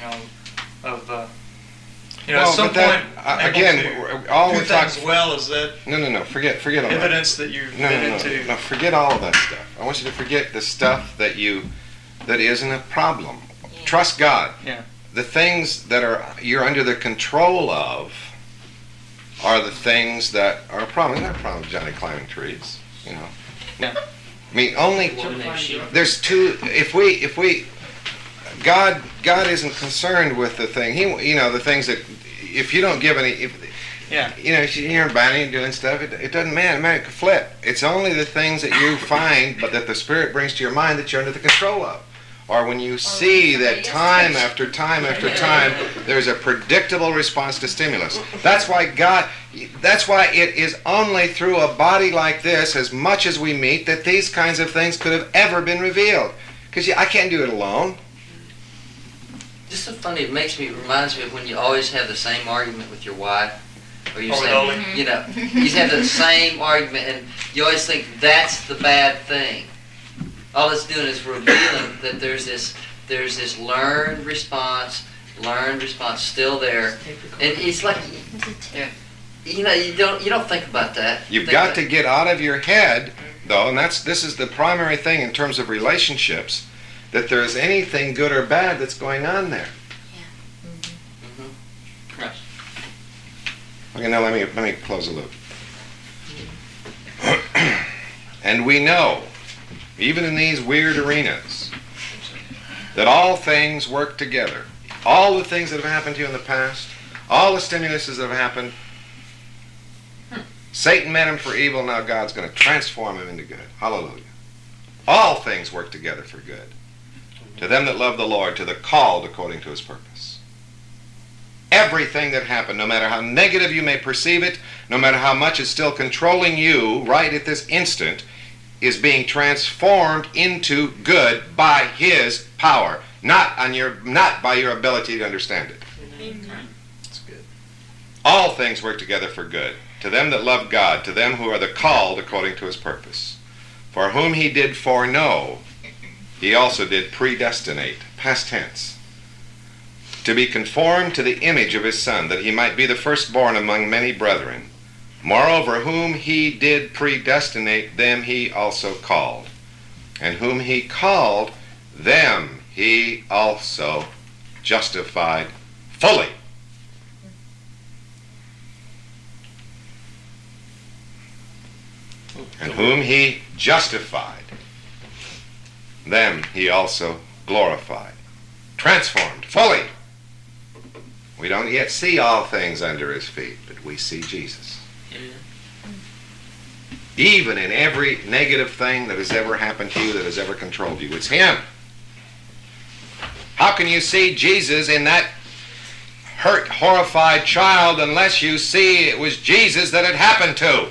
at some point, all do we're things talking. well, is that No. Forget all evidence that you've been into? No, forget all of that stuff. I want you to forget the stuff that isn't a problem. Yeah. Trust God. Yeah. The things that you're under the control of are the things that are a problem. There's not a problem with Johnny climbing trees. Yeah. I mean, only there's two. If we God isn't concerned with the thing. The things that if you don't give any, if you hear Bonnie doing stuff, it doesn't matter. It could flip. It's only the things that you find, but that the Spirit brings to your mind that you're under the control of. Or when you see that time after time after time, there's a predictable response to stimulus. That's why it is only through a body like this, as much as we meet, that these kinds of things could have ever been revealed. Because I can't do it alone. Just so funny, it reminds me of when you always have the same argument with your wife. Or you say, you just have the same argument, and you always think that's the bad thing. All it's doing is revealing that there's this learned response still there, and it's like, you don't think about that. You've got to get out of your head, though, and this is the primary thing in terms of relationships, that there's anything good or bad that's going on there. Yeah. Right. Okay, now let me close the loop. And we know, even in these weird arenas, that all things work together. All the things that have happened to you in the past, all the stimuluses that have happened, Satan meant him for evil, now God's going to transform him into good. Hallelujah. All things work together for good. To them that love the Lord, to the called according to his purpose. Everything that happened, no matter how negative you may perceive it, no matter how much it's still controlling you right at this instant, is being transformed into good by his power, not by your ability to understand it. That's good. All things work together for good, to them that love God, to them who are the called according to his purpose. For whom he did foreknow, he also did predestinate, past tense, to be conformed to the image of his Son, that he might be the firstborn among many brethren. Moreover, whom he did predestinate, them he also called. And whom he called, them he also justified fully. And whom he justified, them he also glorified. Transformed fully. We don't yet see all things under his feet, but we see Jesus. Even in every negative thing that has ever happened to you, that has ever controlled you, it's him. How can you see Jesus in that hurt, horrified child unless you see it was Jesus that it happened to?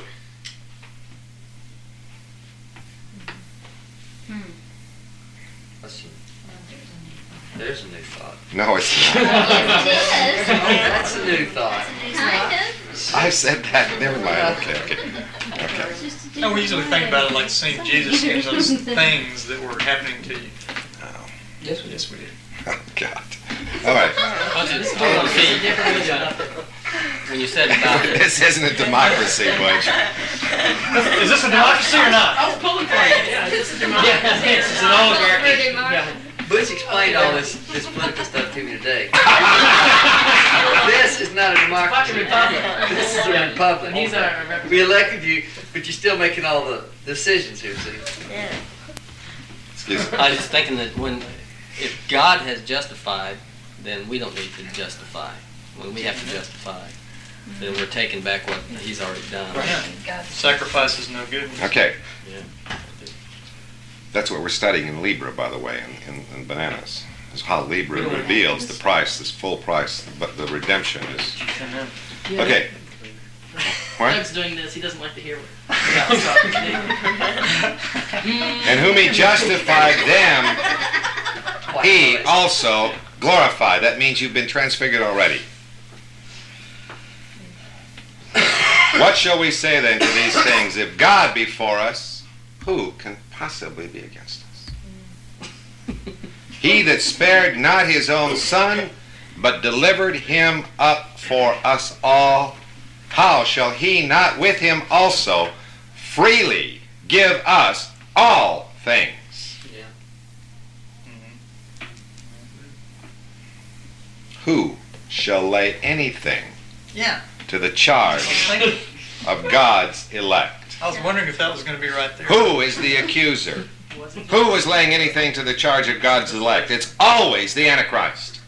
There's a new thought. No, it's not. That's a new thought. I said that. Never mind. Okay. No, we usually think about it like seeing Jesus in those things that were happening to you. Oh. Yes, we did. Oh, God. All right. When you said about it. This isn't a democracy, Butch. Is this a democracy or not? I was pulling for you. Yeah, this is democracy. Yeah, yes, it's an oligarchy. Yeah. Bush explained all this political stuff to me today. This is not a democracy. It's like a republic. This is a republic. He's our representative. We elected you, but you're still making all the decisions here, see? Yeah. Excuse me. I was thinking that if God has justified, then we don't need to justify. When we have to justify, then we're taking back what He's already done. Yeah. Sacrifice is no good. Okay. Yeah. That's what we're studying in Libra, by the way, in Bananas. Is how Libra reveals the price, this full price, but the redemption is. Yeah. Okay. What? Doug's doing this. He doesn't like to hear it. And whom He justified them, He also glorified. That means you've been transfigured already. What shall we say then to these things? If God be for us, who can possibly be against us? He that spared not his own Son, but delivered him up for us all, how shall He not with him also freely give us all things? Yeah. Who shall lay anything Yeah. to the charge of God's elect? I was wondering if that was going to be right there. Who is the accuser? Who is laying anything to the charge of God's elect? It's always the Antichrist.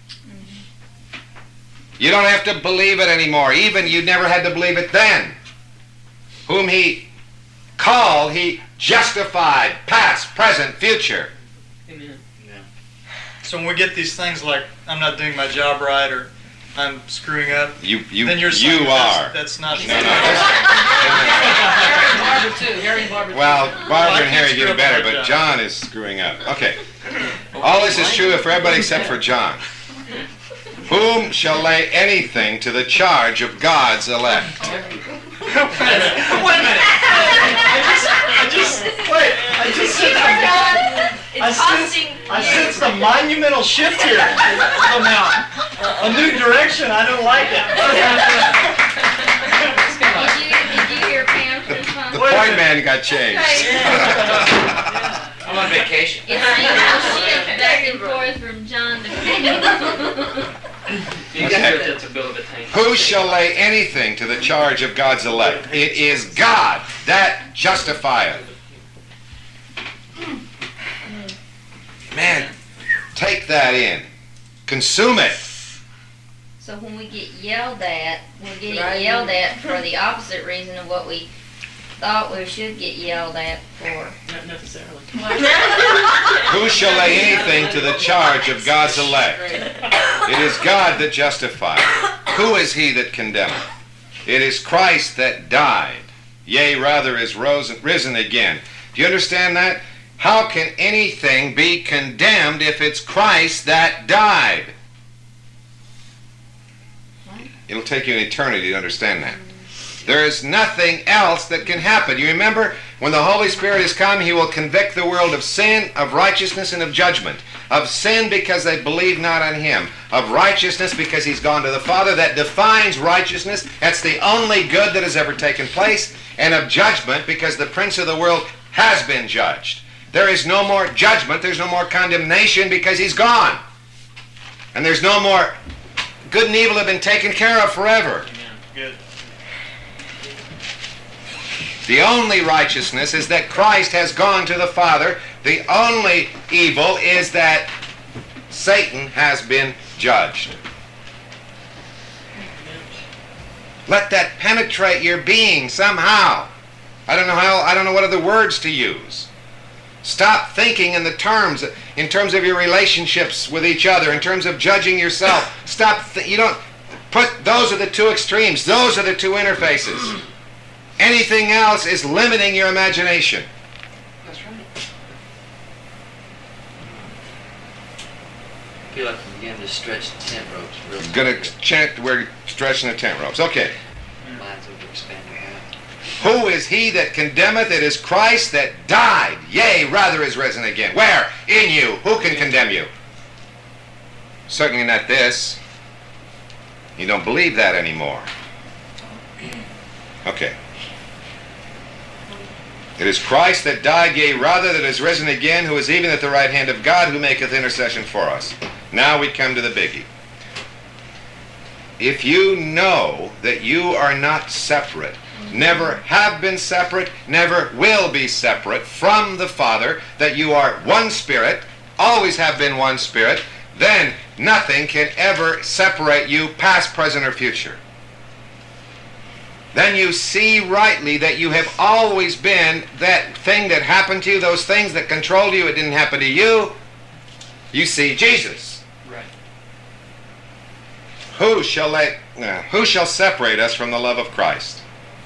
You don't have to believe it anymore. Even you never had to believe it then. Whom He called, He justified, past, present, future. Amen. So when we get these things like, I'm not doing my job right, or I'm screwing up, You then you're saying you are. that's not. No, no. Harry and Barbara too. Harry and Barbara. Well, Barbara I and Harry can't get it screw better, up like but that. John is screwing up. Okay. All this is true for everybody except for John. Whom shall lay anything to the charge of God's elect? Wait a minute. I just said I sense a monumental shift here somehow. A new direction. I don't like it. Did you hear Pam's response? The point man got changed. I'm on vacation. It seems to shift back and forth from John to Pam. Okay. That's a bill of attainder. Who shall lay anything to the charge of God's elect? It is God that justifieth. Man, take that in. Consume it. So when we get yelled at, we're getting yelled at for the opposite reason of what we thought we should get yelled at for. Not necessarily. Who shall lay anything to the charge of God's elect? It is God that justifieth. Who is he that condemneth? It is Christ that died, yea, rather is risen again. Do you understand that? How can anything be condemned if it's Christ that died? It'll take you an eternity to understand that. There is nothing else that can happen. You remember, when the Holy Spirit has come, He will convict the world of sin, of righteousness, and of judgment. Of sin because they believe not on Him. Of righteousness because He's gone to the Father. That defines righteousness. That's the only good that has ever taken place. And of judgment because the prince of the world has been judged. There is no more judgment. There's no more condemnation because He's gone. And there's no more good and evil have been taken care of forever. Good. The only righteousness is that Christ has gone to the Father. The only evil is that Satan has been judged. Let that penetrate your being somehow. I don't know what other words to use. Stop thinking in terms of your relationships with each other, in terms of judging yourself. You don't put, those are the two extremes. Those are the two interfaces. Anything else is limiting your imagination. That's right. I feel like we begin to stretch the tent ropes real quick. Going to chant, we're stretching the tent ropes. Okay. Mine's over expanding out. Who is he that condemneth? It is Christ that died, yea, rather is risen again. Where? In you. Who can condemn you? Certainly not this. You don't believe that anymore. Okay. It is Christ that died, yea, rather that is risen again, who is even at the right hand of God, who maketh intercession for us. Now we come to the biggie. If you know that you are not separate, never have been separate, never will be separate from the Father, that you are one Spirit, always have been one Spirit, then nothing can ever separate you past, present, or future. Then you see rightly that you have always been that thing that happened to you, those things that controlled you, it didn't happen to you. You see Jesus. Right. Who shall separate us from the love of Christ?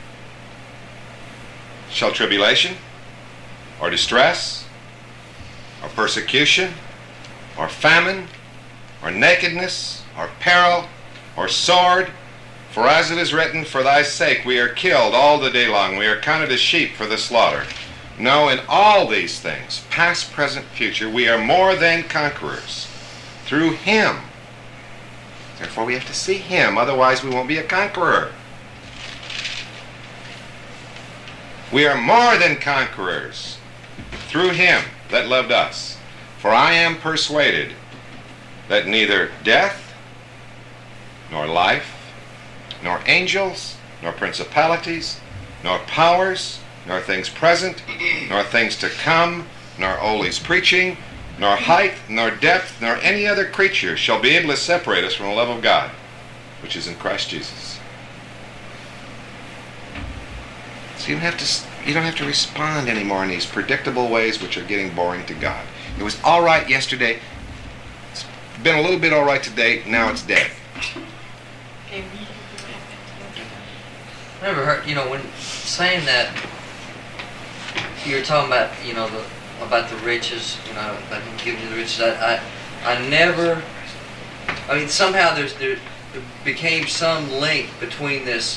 Shall tribulation, or distress, or persecution, or famine, or nakedness, or peril, or sword? For as it is written, for thy sake we are killed all the day long. We are counted as sheep for the slaughter. No, in all these things, past, present, future, we are more than conquerors through him. Therefore we have to see him, otherwise we won't be a conqueror. We are more than conquerors through him that loved us. For I am persuaded that neither death, nor life, nor angels, nor principalities, nor powers, nor things present, nor things to come, nor Oli's preaching, nor height, nor depth, nor any other creature shall be able to separate us from the love of God, which is in Christ Jesus. So you don't have to respond anymore in these predictable ways which are getting boring to God. It was all right yesterday. It's been a little bit all right today. Now it's dead. I never heard, when saying that, you were talking about, about the riches, about him giving you the riches. Somehow there became some link between this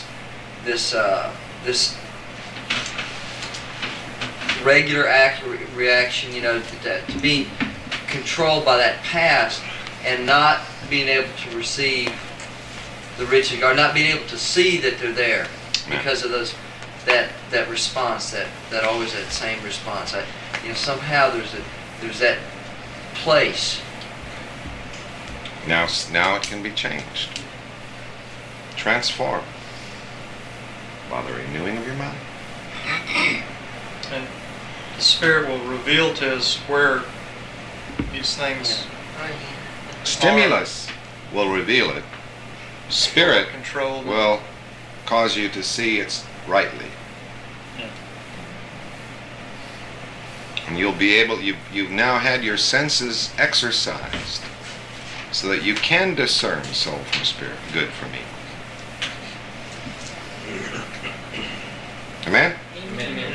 regular reaction, to being controlled by that past and not being able to receive the riches of God, not being able to see that they're there because of that response, that always that same response. Somehow there's that place. Now it can be changed, transformed by the renewing of your mind. And the Spirit will reveal to us where these things. Stimulus will reveal it. Spirit Control will cause you to see it rightly. Yeah. And you'll be able, you've now had your senses exercised so that you can discern soul from spirit, good from evil. Amen? Amen.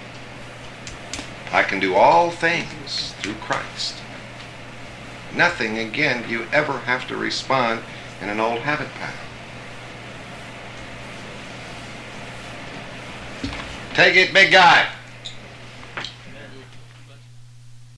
I can do all things through Christ. Nothing, again, you ever have to respond in an old habit pattern. Take it, big guy.